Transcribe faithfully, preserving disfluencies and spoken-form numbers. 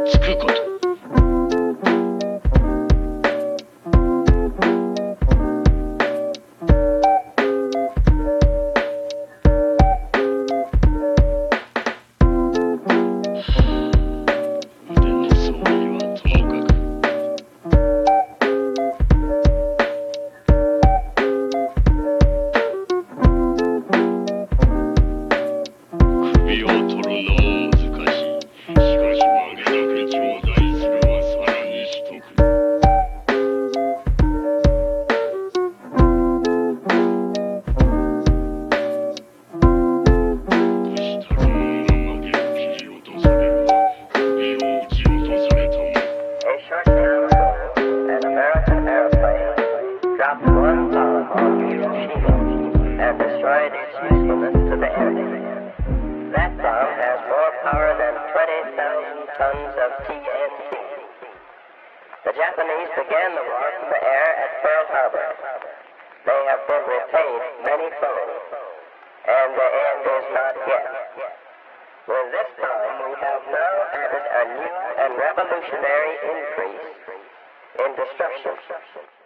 つくこと。 One bomb on Hiroshima and destroyed its usefulness to the enemy. That bomb has more power than twenty thousand tons of T N T. The Japanese began the war from the air at Pearl Harbor. They have been repaid many fold, and the end is not yet. With this bomb, we have now added a new and revolutionary increase in destruction.